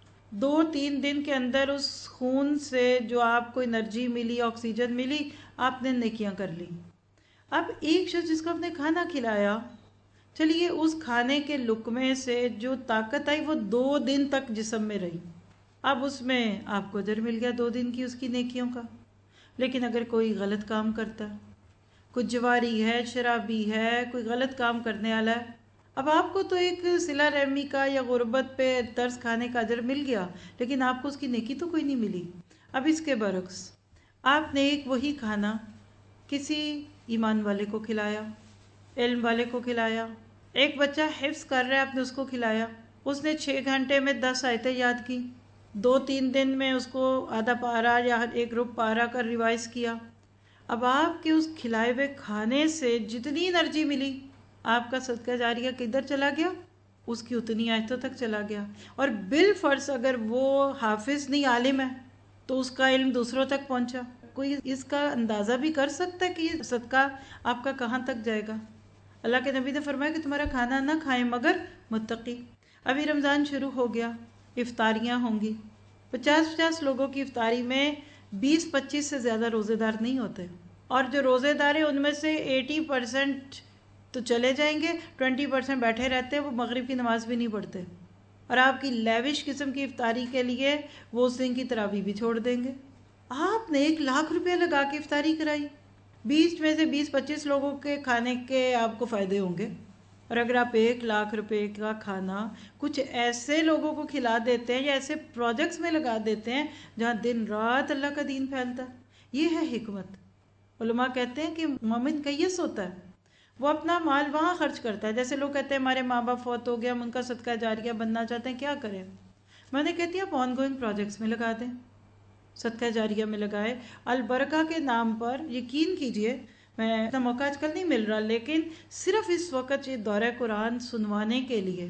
دو تین دن کے اندر اس خون سے جو آپ کو انرجی ملی، آکسیجن ملی، آپ نے نیکیاں کر لی۔ اب ایک شخص جس کو آپ نے کھانا کھلایا، چلیے اس کھانے کے لقمے سے جو طاقت آئی وہ دو دن تک جسم میں رہی، اب اس میں آپ کو اجر مل گیا دو دن کی اس کی نیکیوں کا۔ لیکن اگر کوئی غلط کام کرتا ہے، کوئی جواری ہے، شرابی ہے، کوئی غلط کام کرنے والا ہے. اب آپ کو تو ایک صلہ رحمی کا یا غربت پہ ترس کھانے کا اجر مل گیا، لیکن آپ کو اس کی نیکی تو کوئی نہیں ملی. اب اس کے برعکس آپ نے ایک وہی کھانا کسی ایمان والے کو کھلایا، علم والے کو کھلایا. ایک بچہ حفظ کر رہا ہے، آپ نے اس کو کھلایا. اس نے چھ گھنٹے میں دس آیتیں یاد کی، دو تین دن میں اس کو آدھا پارا یا ایک رب پارا کر ریوائز کیا. اب آپ کے اس کھلائے ہوئے کھانے سے جتنی انرجی ملی، آپ کا صدقہ جاریہ کدھر چلا گیا؟ اس کی اتنی آیتوں تک چلا گیا. اور بالفرض اگر وہ حافظ نہیں عالم ہے تو اس کا علم دوسروں تک پہنچا. کوئی اس کا اندازہ بھی کر سکتا ہے کہ یہ صدقہ آپ کا کہاں تک جائے گا؟ اللہ کے نبی نے فرمایا کہ تمہارا کھانا نہ کھائیں مگر متقی. ابھی رمضان شروع ہو گیا، افطاریاں ہوں گی. پچاس پچاس لوگوں کی افطاری میں بیس پچیس سے زیادہ روزے دار نہیں ہوتے، اور جو روزے دار ہیں ان میں سے ایٹی پرسنٹ تو چلے جائیں گے، ٹوینٹی پرسنٹ بیٹھے رہتے ہیں، وہ مغرب کی نماز بھی نہیں پڑھتے، اور آپ کی لیوش قسم کی افطاری کے لیے وہ اس دن کی تراویح بھی چھوڑ دیں گے. آپ نے ایک لاکھ روپے لگا کے افطاری کرائی، بیس میں سے بیس پچیس لوگوں کے کھانے کے آپ کو فائدے ہوں گے. اور اگر آپ ایک لاکھ روپے کا کھانا کچھ ایسے لوگوں کو کھلا دیتے ہیں یا ایسے پروجیکٹس میں لگا دیتے ہیں جہاں دن رات اللہ کا دین پھیلتا ہے، یہ ہے حکمت. علماء کہتے ہیں کہ مومن کیس ہوتا ہے، وہ اپنا مال وہاں خرچ کرتا ہے. جیسے لوگ کہتے ہیں ہمارے ماں باپ فوت ہو گیا، ہم ان کا صدقہ جاریہ بننا چاہتے ہیں، کیا کریں؟ میں نے کہتی ہیں آپ آن گوئنگ پروجیکٹس میں لگا دیں، صدقہ جاریہ میں لگائے. البرکہ کے نام پر یقین کیجئے، میں اتنا موقع آج کل نہیں مل رہا، لیکن صرف اس وقت یہ دورہ قرآن سنوانے کے لیے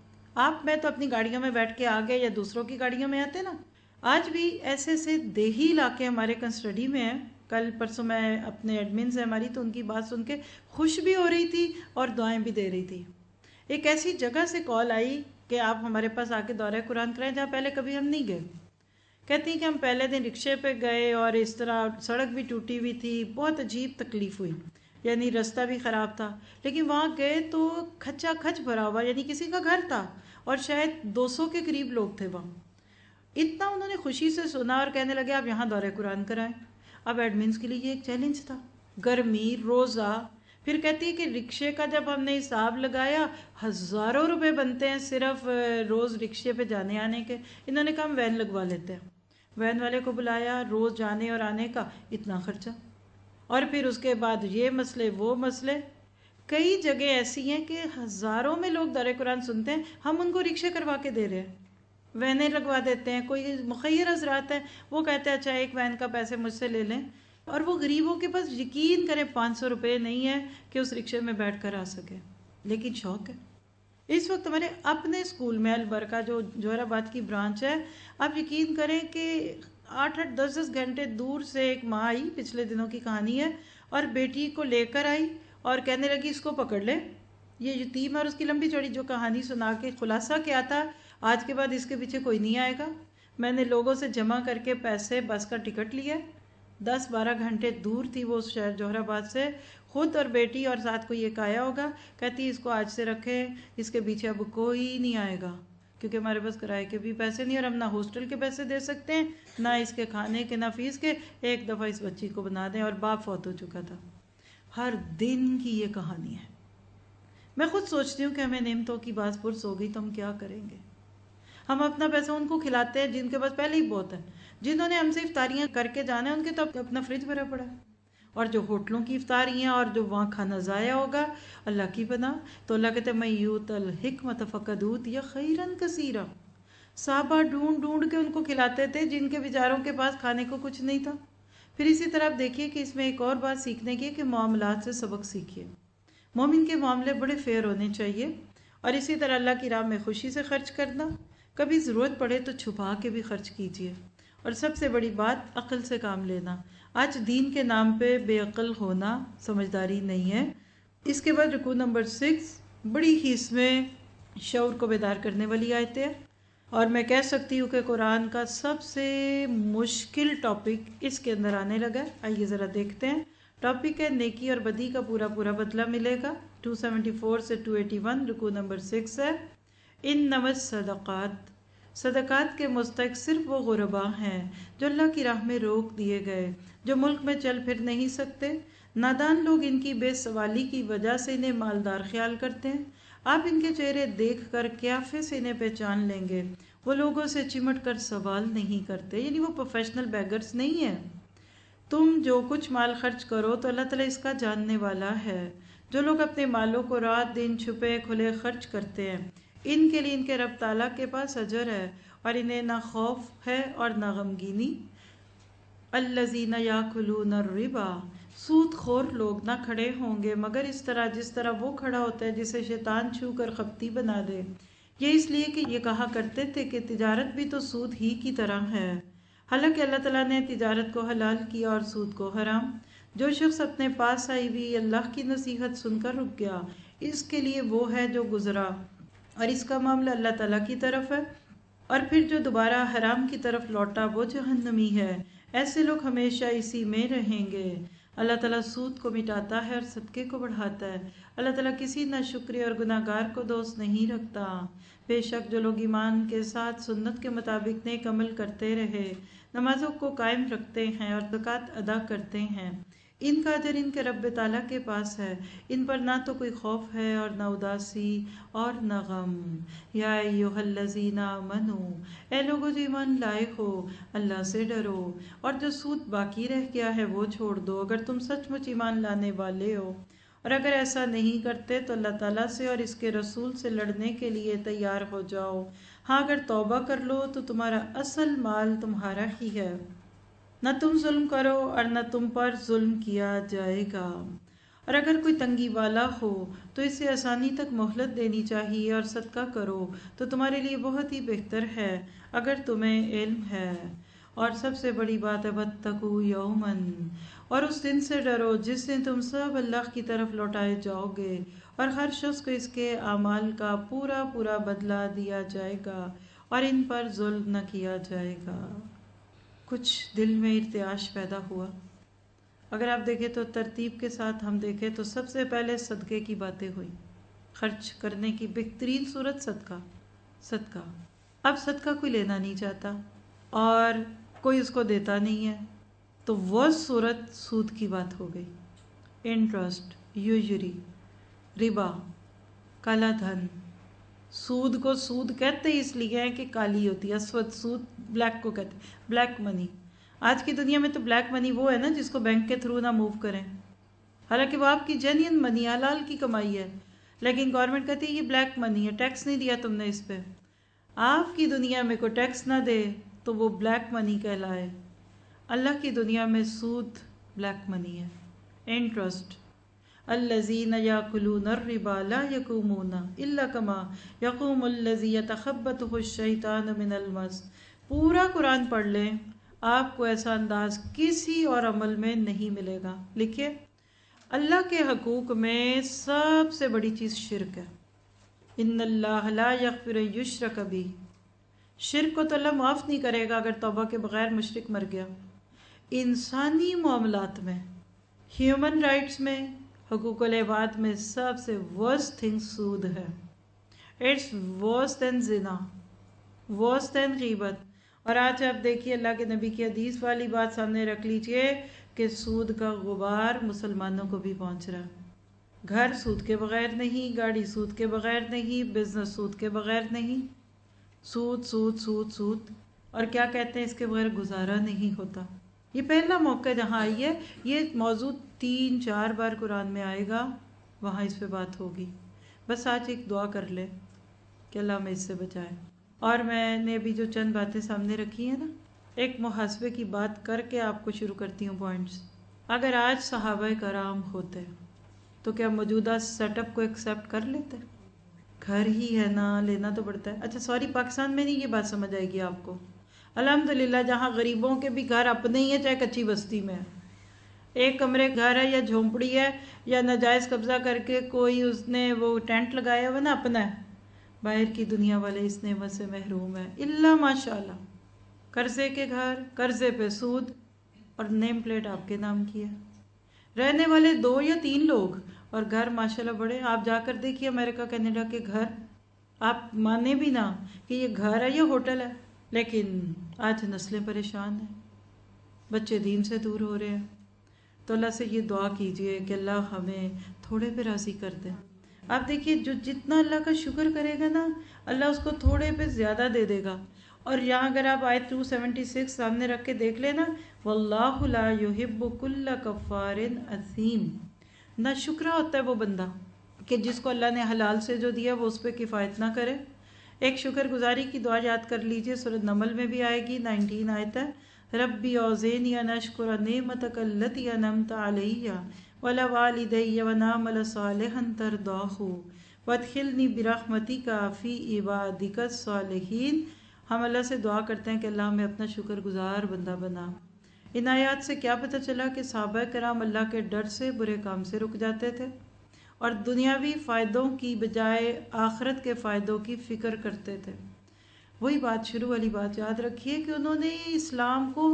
آپ، میں تو اپنی گاڑیوں میں بیٹھ کے آگے یا دوسروں کی گاڑیوں میں آتے نا، آج بھی ایسے ایسے دیہی علاقے ہمارے کنسٹڈی میں ہیں. کل پرسوں میں اپنے ایڈمن سے ہماری تو ان کی بات سن کے خوش بھی ہو رہی تھی اور دعائیں بھی دے رہی تھی. ایک ایسی جگہ سے کال آئی کہ آپ ہمارے پاس آ کے دورہ قرآن کرائیں جہاں پہلے کبھی ہم نہیں گئے. کہتی ہیں کہ ہم پہلے دن رکشے پہ گئے اور اس طرح سڑک بھی ٹوٹی ہوئی تھی، بہت عجیب تکلیف ہوئی، یعنی رستہ بھی خراب تھا. لیکن وہاں گئے تو کھچا کھچ بھرا ہوا، یعنی کسی کا گھر تھا اور شاید دو سو کے قریب لوگ تھے وہاں. اتنا انہوں نے خوشی سے سنا اور کہنے لگے آپ یہاں دورہ قرآن کرائیں. اب ایڈمنس کے لیے یہ ایک چیلنج تھا، گرمی، روزہ. پھر کہتی ہے کہ رکشے کا جب ہم نے حساب لگایا ہزاروں روپے بنتے ہیں صرف روز رکشے پہ جانے آنے کے. انہوں نے کہا ہم وین لگوا لیتے ہیں. وین والے کو بلایا، روز جانے اور آنے کا اتنا خرچہ، اور پھر اس کے بعد یہ مسئلے وہ مسئلے. کئی جگہ ایسی ہیں کہ ہزاروں میں لوگ دورہ قرآن سنتے ہیں، ہم ان کو رکشے کروا کے دے رہے ہیں، وینیں لگوا دیتے ہیں. کوئی مخیر حضرات ہیں وہ کہتے ہیں اچھا ایک وین کا پیسے مجھ سے لے لیں، اور وہ غریبوں کے پاس یقین کریں پانچ سو روپے نہیں ہے کہ اس رکشے میں بیٹھ کر آ سکے، لیکن شوق ہے. اس وقت ہمارے اپنے اسکول میں البرکہ جو جوہر آباد کی برانچ ہے، آپ یقین کریں کہ آٹھ آٹھ دس دس گھنٹے دور سے ایک ماں آئی، پچھلے دنوں کی کہانی ہے، اور بیٹی کو لے کر آئی اور کہنے لگی اس کو پکڑ لے، یہ یتیم. اور اس کی لمبی چوڑی جو کہانی سنا کے خلاصہ کیا تھا، آج کے بعد اس کے پیچھے کوئی نہیں آئے گا. میں نے لوگوں سے جمع کر کے پیسے بس کا ٹکٹ لیا، دس بارہ گھنٹے دور تھی وہ شہر جوہر آباد سے، خود اور بیٹی اور ساتھ کوئی ایک آیا ہوگا. کہتی اس کو آج سے رکھے، اس کے پیچھے اب کوئی نہیں آئے گا، کیونکہ ہمارے پاس کرائے کے بھی پیسے نہیں، اور ہم نہ ہاسٹل کے پیسے دے سکتے ہیں، نہ اس کے کھانے کے، نہ فیس کے. ایک دفعہ اس بچی کو بنا دیں، اور باپ فوت ہو چکا تھا. ہر دن کی یہ کہانی ہے. میں خود سوچتی ہوں کہ ہمیں نعمتوں کی باز پرس ہو گئی تو ہم کیا کریں گے. ہم اپنا پیسہ ان کو کھلاتے ہیں جن کے پاس پہلے ہی بہت ہے، جنہوں نے ہم سے افطاریاں کر کے جانا ہے ان کے تو اپنا فریج بھرا پڑا ہے. اور جو ہوٹلوں کی افطاریاں اور جو وہاں کھانا ضائع ہوگا، اللہ کی پناہ. تو اللہ کہتے ہیں میں یوت الحکمت فقد اوتی خیرا کثیرا. صحابہ ڈھونڈ ڈھونڈ کے ان کو کھلاتے تھے جن کے بیچاروں کے پاس کھانے کو کچھ نہیں تھا. پھر اسی طرح آپ دیکھیے کہ اس میں ایک اور بات سیکھنے کی ہے کہ معاملات سے سبق سیکھیے. مومن کے معاملے بڑے فیئر ہونے چاہیے، اور اسی طرح اللہ کی راہ میں خوشی سے خرچ کرنا، کبھی ضرورت پڑے تو چھپا کے بھی خرچ کیجیے. اور سب سے بڑی بات عقل سے کام لینا. آج دین کے نام پہ بے عقل ہونا سمجھداری نہیں ہے. اس کے بعد رکوع نمبر سکس بڑی ہی اس میں شعور کو بیدار کرنے والی آیتیں ہیں، اور میں کہہ سکتی ہوں کہ قرآن کا سب سے مشکل ٹاپک اس کے اندر آنے لگا ہے. آئیے ذرا دیکھتے ہیں. ٹاپک ہے نیکی اور بدی کا پورا پورا بدلہ ملے گا. دو سو چوہتر سے دو سو اٹھاسی رکوع نمبر سکس ہے. انما الصدقات صدقات کے مستحق صرف وہ غربا ہیں جو اللہ کی راہ میں روک دیے گئے، جو ملک میں چل پھر نہیں سکتے۔ نادان لوگ ان کی بے سوالی کی وجہ سے انہیں مالدار خیال کرتے ہیں۔ آپ ان کے چہرے دیکھ کر قیافے سے انہیں پہچان لیں گے۔ وہ لوگوں سے چمٹ کر سوال نہیں کرتے، یعنی وہ پروفیشنل بیگرز نہیں ہیں۔ تم جو کچھ مال خرچ کرو تو اللہ تعالیٰ اس کا جاننے والا ہے۔ جو لوگ اپنے مالوں کو رات دن چھپے کھلے خرچ کرتے ہیں، ان کے لیے ان کے رب تعالیٰ کے پاس اجر ہے، اور انہیں نہ خوف ہے اور نہ غمگینی۔ الذین یاکلون الربا، سود خور لوگ نہ کھڑے ہوں گے مگر اس طرح جس طرح وہ کھڑا ہوتا ہے جسے شیطان چھو کر خپتی بنا دے۔ یہ اس لیے کہ یہ کہا کرتے تھے کہ تجارت بھی تو سود ہی کی طرح ہے، حالانکہ اللہ تعالیٰ نے تجارت کو حلال کیا اور سود کو حرام۔ جو شخص اپنے پاس آئی ہوئی اللہ کی نصیحت سن کر رک گیا، اس کے لیے وہ ہے جو گزرا، اور اس کا معاملہ اللہ تعالیٰ کی طرف ہے، اور پھر جو دوبارہ حرام کی طرف لوٹا وہ جہنمی ہے۔ ایسے لوگ ہمیشہ اسی میں رہیں گے۔ اللہ تعالیٰ سود کو مٹاتا ہے اور صدقے کو بڑھاتا ہے۔ اللہ تعالیٰ کسی ناشکری اور گناہ گار کو دوست نہیں رکھتا۔ بے شک جو لوگ ایمان کے ساتھ سنت کے مطابق نیک عمل کرتے رہے، نمازوں کو قائم رکھتے ہیں اور زکوٰۃ ادا کرتے ہیں، ان کا اجر ان کے رب تعالیٰ کے پاس ہے۔ ان پر نہ تو کوئی خوف ہے اور نہ اداسی اور نہ غم۔ یا ایھا الذین آمنوا، اے لوگو جو ایمان لائے ہو، اللہ سے ڈرو، اور جو سود باقی رہ گیا ہے وہ چھوڑ دو اگر تم سچ مچ ایمان لانے والے ہو، اور اگر ایسا نہیں کرتے تو اللہ تعالیٰ سے اور اس کے رسول سے لڑنے کے لیے تیار ہو جاؤ۔ ہاں اگر توبہ کر لو تو تمہارا اصل مال تمہارا ہی ہے، نہ تم ظلم کرو اور نہ تم پر ظلم کیا جائے گا۔ اور اگر کوئی تنگی والا ہو تو اسے آسانی تک مہلت دینی چاہیے، اور صدقہ کرو تو تمہارے لیے بہت ہی بہتر ہے اگر تمہیں علم ہے۔ اور سب سے بڑی بات ہے واتقوا یوماً، اور اس دن سے ڈرو جس دن تم سب اللہ کی طرف لوٹائے جاؤ گے، اور ہر شخص کو اس کے اعمال کا پورا پورا بدلہ دیا جائے گا، اور ان پر ظلم نہ کیا جائے گا۔ کچھ دل میں ارتعاش پیدا ہوا۔ اگر آپ دیکھیں تو ترتیب کے ساتھ ہم دیکھیں تو سب سے پہلے صدقے کی باتیں ہوئی، خرچ کرنے کی بہترین صورت صدقہ صدقہ اب صدقہ کوئی لینا نہیں چاہتا اور کوئی اس کو دیتا نہیں ہے، تو وہ صورت سود کی بات ہو گئی۔ انٹرسٹ، یوزری، ربا، کالا دھن۔ سود کو سود کہتے اس لیے ہیں کہ کالی ہوتی ہے، اسود سود بلیک کو کہتے ہیں، بلیک منی۔ آج کی دنیا میں تو بلیک منی وہ ہے نا جس کو بینک کے تھرو نہ موو کریں، حالانکہ وہ آپ کی جینین منی حلال کی کمائی ہے، لیکن گورنمنٹ کہتی ہے یہ بلیک منی ہے، ٹیکس نہیں دیا تم نے اس پہ۔ آپ کی دنیا میں کوئی ٹیکس نہ دے تو وہ بلیک منی کہلائے، اللہ کی دنیا میں سود بلیک منی ہے۔ انٹرسٹ، الذین یاکلون الربا لا یقومون الا کما یقوم الذی یتخبطہ الشیطان من المس۔ پورا قرآن پڑھ لیں، آپ کو ایسا انداز کسی اور عمل میں نہیں ملے گا۔ لکھیے، اللہ کے حقوق میں سب سے بڑی چیز شرک ہے۔ ان اللہ لا یغفر ان یشرک بہ، شرک کو تو اللہ معاف نہیں کرے گا اگر توبہ کے بغیر مشرک مر گیا۔ انسانی معاملات میں، ہیومن رائٹس میں، حقوق العباد میں سب سے ورسٹ تھنگ سود ہے۔ اٹس ورس دین زنا، ورس دین غیبت۔ اور آج آپ دیکھیے اللہ کے نبی کی حدیث والی بات سامنے رکھ لیجئے کہ سود کا غبار مسلمانوں کو بھی پہنچ رہا ہے۔ گھر سود کے بغیر نہیں، گاڑی سود کے بغیر نہیں، بزنس سود کے بغیر نہیں، سود سود سود سود۔ اور کیا کہتے ہیں اس کے بغیر گزارا نہیں ہوتا۔ یہ پہلا موقع جہاں آئی ہے، یہ موضوع تین چار بار قرآن میں آئے گا، وہاں اس پہ بات ہوگی۔ بس آج ایک دعا کر لے کہ اللہ ہمیں اس سے بچائے۔ اور میں نے بھی جو چند باتیں سامنے رکھی ہیں نا، ایک محاسبے کی بات کر کے آپ کو شروع کرتی ہوں پوائنٹس۔ اگر آج صحابہ کرام ہوتے تو کیا موجودہ سیٹ اپ کو ایکسیپٹ کر لیتے؟ گھر ہی ہے نا، لینا تو پڑتا ہے۔ اچھا سوری، پاکستان میں نہیں، یہ بات سمجھ آئے گی آپ کو۔ الحمدللہ جہاں غریبوں کے بھی گھر اپنے ہی ہیں، چاہے کچی بستی میں ایک کمرے گھر ہے یا جھونپڑی ہے یا ناجائز قبضہ کر کے کوئی اس نے وہ ٹینٹ لگایا ہوا نا اپنا ہے، باہر کی دنیا والے اس نعمت سے محروم ہے۔ اللہ ماشاءاللہ، قرضے کے گھر، قرضے پہ سود، اور نیم پلیٹ آپ کے نام کی ہے، رہنے والے دو یا تین لوگ اور گھر ماشاءاللہ بڑے۔ آپ جا کر دیکھیے امریکہ کینیڈا کے گھر، آپ مانے بھی نہ کہ یہ گھر ہے یا ہوٹل ہے، لیکن آج نسلیں پریشان ہیں، بچے دین سے دور ہو رہے ہیں۔ تو اللہ سے یہ دعا کیجئے کہ اللہ ہمیں تھوڑے پہ راضی کر دے۔ آپ دیکھیے جو جتنا اللہ کا شکر کرے گا نا، اللہ اس کو تھوڑے پہ زیادہ دے دے گا۔ اور یہاں اگر آپ آیت دو سو چھہتر سامنے رکھ کے دیکھ لیں نا، واللہ لا یحب کل کفار اثیم، نہ شکرہ ہوتا ہے وہ بندہ کہ جس کو اللہ نے حلال سے جو دیا وہ اس پہ کفایت نہ کرے۔ ایک شکر گزاری کی دعا یاد کر لیجئے، سورۃ نمل میں بھی آئے گی، نائنٹین آیت ہے، ربی اوزینی ان اشکر نعمتک التی انعمت علی وعلی والدی ونعمل صالحا ترضاہ وادخلنی برحمتک فی عبادک الصالحین۔ ہم اللہ سے دعا کرتے ہیں کہ اللہ ہمیں اپنا شکر گزار بندہ بنا۔ ان آیات سے کیا پتہ چلا کہ صحابہ کرام اللہ کے ڈر سے برے کام سے رک جاتے تھے اور دنیاوی فائدوں کی بجائے آخرت کے فائدوں کی فکر کرتے تھے۔ وہی بات شروع والی بات یاد رکھیے کہ انہوں نے اسلام کو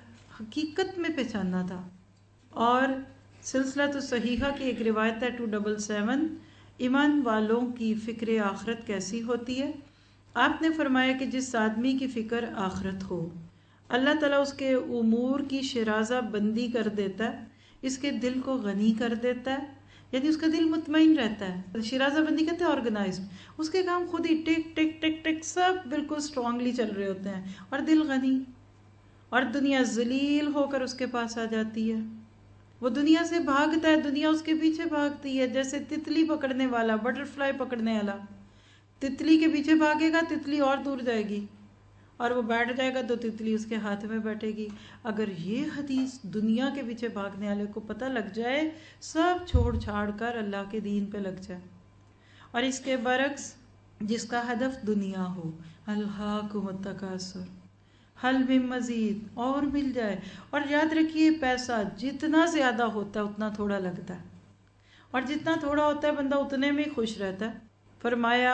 حقیقت میں پہچانا تھا۔ اور سلسلہ تو صحیحہ کی ایک روایت ہے ٹو ڈبل سیون، ایمان والوں کی فکر آخرت کیسی ہوتی ہے؟ آپ نے فرمایا کہ جس آدمی کی فکر آخرت ہو، اللہ تعالیٰ اس کے امور کی شرازہ بندی کر دیتا ہے، اس کے دل کو غنی کر دیتا ہے، یعنی اس کا دل مطمئن رہتا ہے۔ شرازہ بندی کہتے ہیں آرگنائزڈ، اس کے کام خود ہی ٹک ٹک ٹک ٹک سب بالکل اسٹرانگلی چل رہے ہوتے ہیں، اور دل غنی، اور دنیا ذلیل ہو کر اس کے پاس آ جاتی ہے۔ وہ دنیا سے بھاگتا ہے، دنیا اس کے پیچھے بھاگتی ہے، جیسے تتلی پکڑنے والا، بٹر فلائی پکڑنے والا، تتلی کے پیچھے بھاگے گا تتلی اور دور جائے گی، اور وہ بیٹھ جائے گا تو تتلی اس کے ہاتھ میں بیٹھے گی۔ اگر یہ حدیث دنیا کے پیچھے بھاگنے والے کو پتہ لگ جائے، سب چھوڑ چھاڑ کر اللہ کے دین پہ لگ جائے۔ اور اس کے برعکس جس کا ہدف دنیا ہو، الہاکم التکاثر، حل من مزید، اور مل جائے۔ اور یاد رکھیے پیسہ جتنا زیادہ ہوتا ہے اتنا تھوڑا لگتا ہے، اور جتنا تھوڑا ہوتا ہے بندہ اتنے میں خوش رہتا ہے۔ فرمایا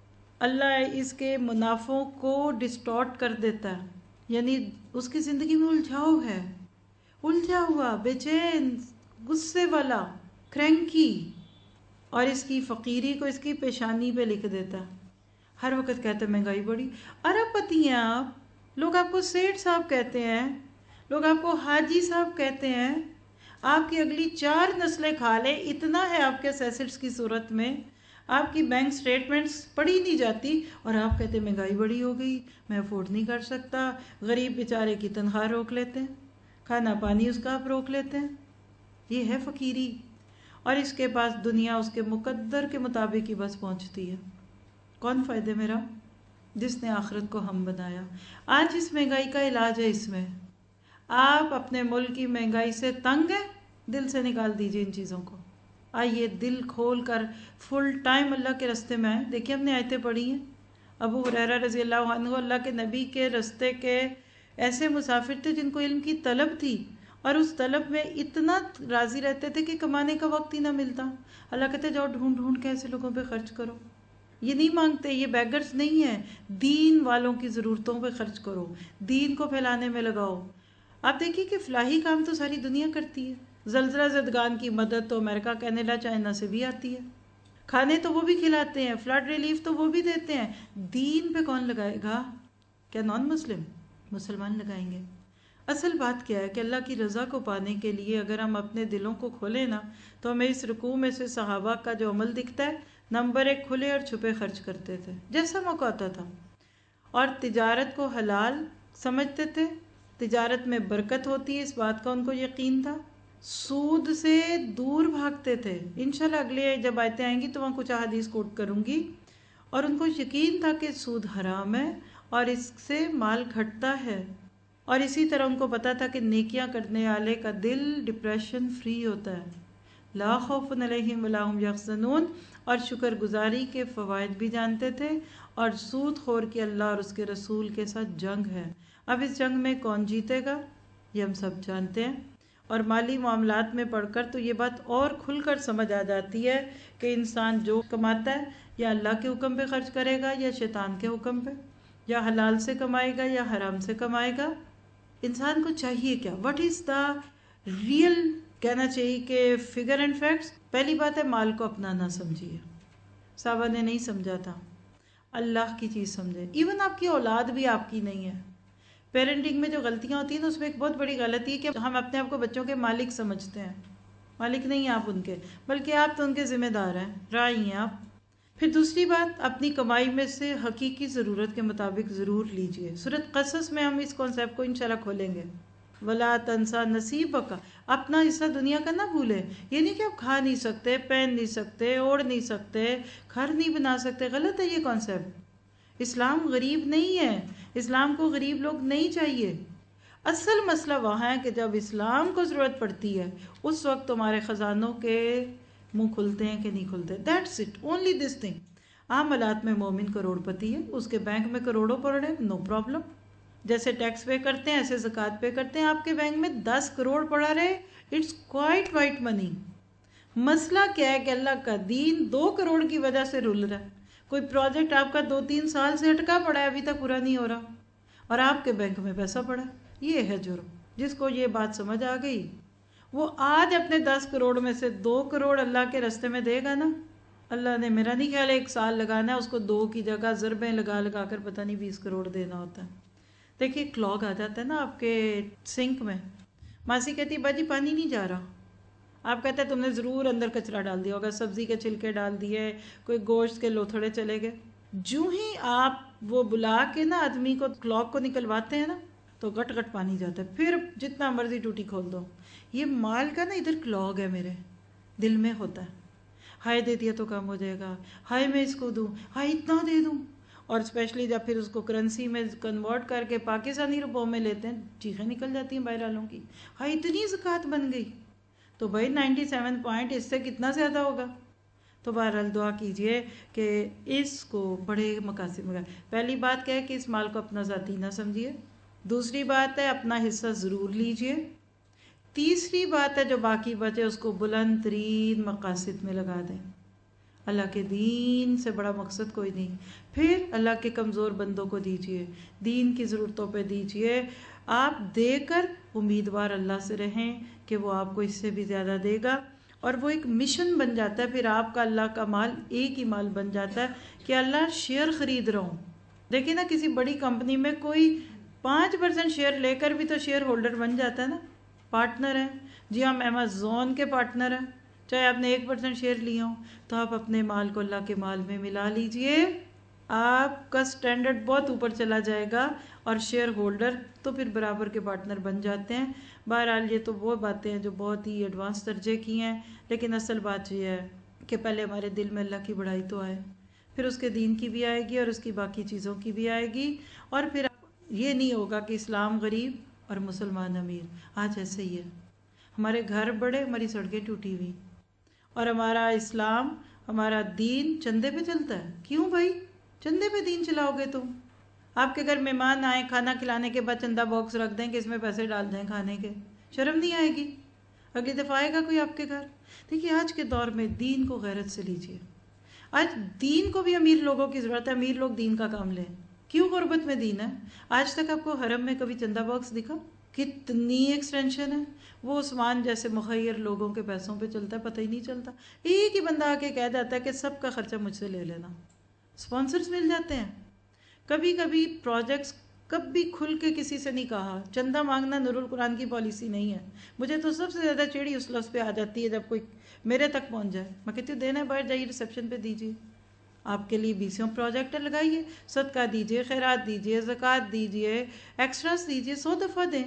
اللہ اس کے منافعوں کو ڈسٹارٹ کر دیتا ہے، یعنی اس کی زندگی میں الجھاؤ ہے، الجھا ہوا، بے چین، غصے والا، کرینکی، اور اس کی فقیری کو اس کی پیشانی پہ لکھ دیتا ہے۔ ہر وقت کہتا ہے مہنگائی بڑی، ارب پتی ہیں آپ، لوگ آپ کو سیٹھ صاحب کہتے ہیں، لوگ آپ کو حاجی صاحب کہتے ہیں، آپ کی اگلی چار نسلیں کھا لیں اتنا ہے آپ کے ایسٹس کی صورت میں، آپ کی بینک سٹیٹمنٹس پڑھی نہیں جاتی، اور آپ کہتے ہیں مہنگائی بڑی ہو گئی، میں افورڈ نہیں کر سکتا۔ غریب بیچارے کی تنخواہ روک لیتے ہیں، کھانا پانی اس کا آپ روک لیتے ہیں۔ یہ ہے فقیری، اور اس کے پاس دنیا اس کے مقدر کے مطابق ہی بس پہنچتی ہے۔ کون فائدہ میرا؟ جس نے آخرت کو ہم بنایا۔ آج اس مہنگائی کا علاج ہے اس میں، آپ اپنے ملک کی مہنگائی سے تنگ ہیں، دل سے نکال دیجئے ان چیزوں کو، آئیے دل کھول کر فل ٹائم اللہ کے رستے میں آئیں۔ دیکھیے ہم نے آیتیں پڑھی ہیں، ابو ہریرہ رضی اللہ عنہ اللہ کے نبی کے رستے کے ایسے مسافر تھے جن کو علم کی طلب تھی، اور اس طلب میں اتنا راضی رہتے تھے کہ کمانے کا وقت ہی نہ ملتا۔ اللہ کہتے جاؤ ڈھونڈ ڈھونڈ کے ایسے لوگوں پہ خرچ کرو، یہ نہیں مانگتے، یہ بیگرز نہیں ہیں، دین والوں کی ضرورتوں پہ خرچ کرو، دین کو پھیلانے میں لگاؤ۔ آپ دیکھیے کہ فلاحی کام تو ساری دنیا کرتی ہے، زلزلہ زدگان کی مدد تو امریکہ، کینیڈا، چائنا سے بھی آتی ہے، کھانے تو وہ بھی کھلاتے ہیں، فلڈ ریلیف تو وہ بھی دیتے ہیں۔ دین پہ کون لگائے گا؟ کیا نان مسلم؟ مسلمان لگائیں گے۔ اصل بات کیا ہے کہ اللہ کی رضا کو پانے کے لیے اگر ہم اپنے دلوں کو کھولیں نا، تو ہمیں اس رکوع میں سے صحابہ کا جو عمل دکھتا ہے، نمبر ایک کھلے اور چھپے خرچ کرتے تھے جیسا موقع آتا تھا، اور تجارت کو حلال سمجھتے تھے، تجارت میں برکت ہوتی ہے اس بات کا ان کو یقین تھا، سود سے دور بھاگتے تھے۔ انشاءاللہ اگلے جب آیتیں آئیں گی تو وہاں کچھ احادیث کوٹ کروں گی، اور ان کو یقین تھا کہ سود حرام ہے اور اس سے مال گھٹتا ہے، اور اسی طرح ان کو پتا تھا کہ نیکیاں کرنے والے کا دل ڈپریشن فری ہوتا ہے، لا خوف علیہم ولا هم یحزنون، اور شکر گزاری کے فوائد بھی جانتے تھے، اور سود خور کی اللہ اور اس کے رسول کے ساتھ جنگ ہے۔ اب اس جنگ میں کون جیتے گا یہ ہم سب جانتے ہیں، اور مالی معاملات میں پڑھ کر تو یہ بات اور کھل کر سمجھ آ جاتی ہے کہ انسان جو کماتا ہے یا اللہ کے حکم پہ خرچ کرے گا یا شیطان کے حکم پہ، یا حلال سے کمائے گا یا حرام سے کمائے گا۔ انسان کو چاہیے کیا؟ واٹ از دا ریئل، کہنا چاہیے کہ فگر اینڈ فیکٹس۔ پہلی بات ہے مال کو اپنا نہ سمجھیے، صحابہ نے نہیں سمجھا تھا، اللہ کی چیز سمجھیں. ایون آپ کی اولاد بھی آپ کی نہیں ہے. پیرنٹنگ میں جو غلطیاں ہوتی ہیں نا اس میں ایک بہت بڑی غلطی ہے کہ ہم اپنے آپ کو بچوں کے مالک سمجھتے ہیں. مالک نہیں ہیں آپ ان کے، بلکہ آپ تو ان کے ذمہ دار ہیں، راعی ہیں آپ. پھر دوسری بات، اپنی کمائی میں سے حقیقی ضرورت کے مطابق ضرور لیجئے. سورۃ قصص میں ہم اس کانسیپٹ کو انشاءاللہ کھولیں گے. ولا تنسا نصیبک کا، اپنا حصہ دنیا کا نہ بھولے. یہ نہیں کہ آپ کھا نہیں سکتے، پہن نہیں سکتے، اوڑھ نہیں سکتے، گھر نہیں بنا سکتے. غلط ہے یہ کانسیپٹ. اسلام غریب نہیں ہے، اسلام کو غریب لوگ نہیں چاہیے. اصل مسئلہ وہاں ہے کہ جب اسلام کو ضرورت پڑتی ہے اس وقت تمہارے خزانوں کے منہ کھلتے ہیں کہ نہیں کھلتے. That's it, only this thing. عام حالات میں مومن کروڑ پتی ہے، اس کے بینک میں کروڑوں پڑے، نو پرابلم. جیسے ٹیکس پے کرتے ہیں ایسے زکوٰۃ پے کرتے ہیں. آپ کے بینک میں دس کروڑ پڑا رہے، اٹس کوائٹ وائٹ منی. مسئلہ کیا ہے کہ اللہ کا دین دو کروڑ کی وجہ سے رول رہا ہے. کوئی پروجیکٹ آپ کا دو تین سال سے اٹکا پڑا ہے، ابھی تک پورا نہیں ہو رہا، اور آپ کے بینک میں پیسہ پڑا ہے. یہ ہے جرم. جس کو یہ بات سمجھ آ گئی وہ آج اپنے دس کروڑ میں سے دو کروڑ اللہ کے راستے میں دے گا نا. اللہ نے میرا نہیں خیال ایک سال لگانا ہے، اس کو دو کی جگہ ضربیں لگا لگا کر پتہ نہیں بیس کروڑ دینا ہوتا ہے. دیکھیے کلاگ آ جاتا ہے نا آپ کے سنک میں. ماسی کہتی باجی پانی نہیں جا رہا. آپ کہتے ہیں تم نے ضرور اندر کچرا ڈال دیا ہوگا، سبزی کے چھلکے ڈال دیے، کوئی گوشت کے لوتھڑے چلے گئے. جو ہی آپ وہ بلا کے نا آدمی کو کلاگ کو نکلواتے ہیں نا تو گٹ گٹ پانی جاتا ہے. پھر جتنا مرضی ٹوٹی کھول دو. یہ مال کا نا ادھر کلاگ ہے، میرے دل میں ہوتا ہے. ہائے دے دیا تو کام ہو جائے گا، ہائے میں اس کو دوں، ہائے اتنا دے دوں. اور اسپیشلی جب پھر اس کو کرنسی میں کنورٹ کر کے پاکستانی روپوں میں لیتے ہیں، چیخیں نکل جاتی ہیں باہر والوں کی، ہائے اتنی زکوٰۃ بن گئی. تو بھائی نائنٹی سیون پوائنٹ اس سے کتنا زیادہ ہوگا. تو بہرحال دعا کیجئے کہ اس کو بڑے مقاصد میں. پہلی بات کیا ہے کہ اس مال کو اپنا ذاتی نہ سمجھیے. دوسری بات ہے اپنا حصہ ضرور لیجئے. تیسری بات ہے جو باقی بچے اس کو بلند ترین مقاصد میں لگا دیں. اللہ کے دین سے بڑا مقصد کوئی نہیں. پھر اللہ کے کمزور بندوں کو دیجئے، دین کی ضرورتوں پہ دیجئے. آپ دے کر امیدوار اللہ سے رہیں کہ وہ آپ کو اس سے بھی زیادہ دے گا، اور وہ ایک مشن بن جاتا ہے. پھر آپ کا اللہ کا مال ایک ہی مال بن جاتا ہے کہ اللہ شیئر خرید رہا ہوں. دیکھیں نا کسی بڑی کمپنی میں کوئی پانچ پرسنٹ شیئر لے کر بھی تو شیئر ہولڈر بن جاتا ہے نا، پارٹنر ہے. جی ہم امیزون کے پارٹنر ہیں، چاہے آپ نے ایک پرسنٹ شیئر لیا ہوں. تو آپ اپنے مال کو اللہ کے مال میں ملا لیجئے، آپ کا سٹینڈرڈ بہت اوپر چلا جائے گا، اور شیئر ہولڈر تو پھر برابر کے پارٹنر بن جاتے ہیں. بہرحال یہ تو وہ باتیں ہیں جو بہت ہی ایڈوانس درجے کی ہیں، لیکن اصل بات یہ ہے کہ پہلے ہمارے دل میں اللہ کی بڑائی تو آئے، پھر اس کے دین کی بھی آئے گی اور اس کی باقی چیزوں کی بھی آئے گی. اور پھر یہ نہیں ہوگا کہ اسلام غریب اور مسلمان امیر. آج ایسے ہی ہے، ہمارے گھر بڑے، ہماری سڑکیں ٹوٹی ہوئی، اور ہمارا اسلام، ہمارا دین چندے پہ چلتا ہے. کیوں بھائی چندے پہ دین چلاؤ گے تم؟ آپ کے گھر مہمان آئیں، کھانا کھلانے کے بعد چندہ باکس رکھ دیں کہ اس میں پیسے ڈال دیں کھانے کے. شرم نہیں آئے گی؟ اگلی دفعہ آئے گا کوئی آپ کے گھر؟ دیکھیے آج کے دور میں دین کو غیرت سے لیجیے. آج دین کو بھی امیر لوگوں کی ضرورت ہے. امیر لوگ دین کا کام لیں. کیوں غربت میں دین ہے؟ آج تک آپ کو حرم میں کبھی چندہ باکس دکھا؟ کتنی ایکسٹینشن ہے. وہ عثمان جیسے مخیر لوگوں کے پیسوں پہ چلتا ہے، پتہ ہی نہیں چلتا. ایک ہی بندہ آ کے کہہ جاتا ہے کہ سب کا خرچہ مجھ سے لے لینا. سپانسرز مل جاتے ہیں. کبھی کبھی پروجیکٹس کبھی کھل کے کسی سے نہیں کہا. چندہ مانگنا نور القرآن کی پالیسی نہیں ہے. مجھے تو سب سے زیادہ چیڑی اس لفظ پہ آ جاتی ہے جب کوئی میرے تک پہنچ جائے. میں کہتی ہوں دینا ہے باہر جائیے ریسیپشن پہ دیجیے. آپ کے لیے بیسیوں پروجیکٹ لگائیے، صدقہ دیجیے، خیرات دیجیے، زکوٰۃ دیجیے، ایکسٹراز دیجیے، سو دفعہ دیں.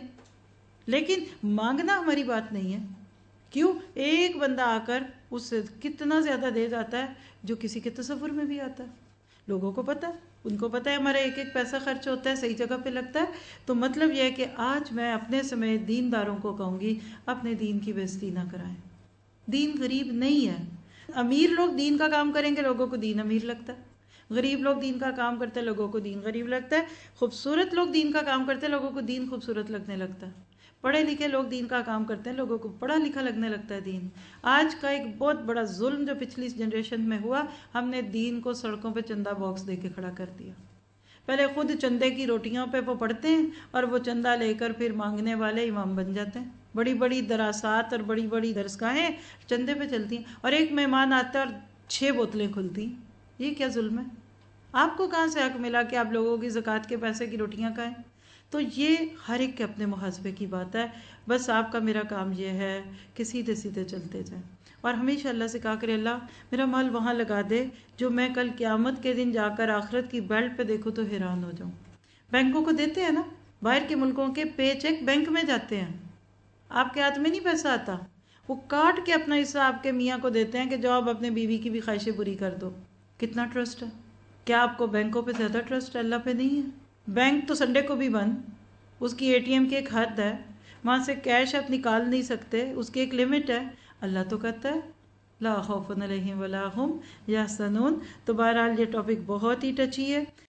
لیکن مانگنا ہماری بات نہیں ہے. کیوں؟ ایک بندہ آ کر اس سے کتنا زیادہ دے جاتا ہے جو کسی کے تصور میں بھی آتا ہے. لوگوں کو پتہ ہے، ان کو پتہ ہے ہمارا ایک ایک پیسہ خرچ ہوتا ہے، صحیح جگہ پہ لگتا ہے. تو مطلب یہ ہے کہ آج میں اپنے سمیت دینداروں کو کہوں گی اپنے دین کی بے عزتی نہ کرائیں. دین غریب نہیں ہے. امیر لوگ دین کا کام کریں گے، لوگوں کو دین امیر لگتا ہے. غریب لوگ دین کا کام کرتے ہیں، لوگوں کو دین غریب لگتا ہے. خوبصورت لوگ دین کا کام کرتے ہیں، لوگوں کو دین خوبصورت لگنے لگتا ہے. پڑھے لکھے لوگ دین کا کام کرتے ہیں، لوگوں کو پڑھا لکھا لگنے لگتا ہے دین. آج کا ایک بہت بڑا ظلم جو پچھلی جنریشن میں ہوا، ہم نے دین کو سڑکوں پہ چندہ باکس دے کے کھڑا کر دیا. پہلے خود چندے کی روٹیوں پہ وہ پڑھتے ہیں اور وہ چندہ لے کر پھر مانگنے والے امام بن جاتے ہیں. بڑی بڑی دراسات اور بڑی بڑی درسگاہیں چندے پہ چلتی ہیں، اور ایک مہمان آتا ہے اور چھ بوتلیں کھلتی ہیں. یہ کیا ظلم ہے؟ آپ کو کہاں سے حق ملا کہ آپ لوگوں کی زکوٰۃ کے پیسے کی روٹیاں کھائیں؟ تو یہ ہر ایک کے اپنے محاسبے کی بات ہے. بس آپ کا میرا کام یہ ہے کہ سیدھے سیدھے چلتے جائیں اور ہمیشہ اللہ سے کہا کرے اللہ میرا مال وہاں لگا دے جو میں کل قیامت کے دن جا کر آخرت کی بیلٹ پہ دیکھوں تو حیران ہو جاؤں. بینکوں کو دیتے ہیں نا، باہر کے ملکوں کے پے چیک بینک میں جاتے ہیں، آپ کے ہاتھ میں نہیں پیسہ آتا، وہ کاٹ کے اپنا حصہ آپ کے میاں کو دیتے ہیں کہ جو آپ اپنے بیوی کی بھی خواہشیں پوری کر دو. کتنا ٹرسٹ ہے؟ کیا آپ کو بینکوں پہ زیادہ ٹرسٹ ہے؟ اللہ پہ نہیں ہے. بینک تو سنڈے کو بھی بند، اس کی اے ٹی ایم کی ایک حد ہے، وہاں سے کیش آپ نکال نہیں سکتے، اس کی ایک لمٹ ہے. اللہ تو کہتا ہے لا خوف علیہم ولا ہم یحزنون. تو بہرحال یہ ٹاپک بہت ہی ٹچی ہے.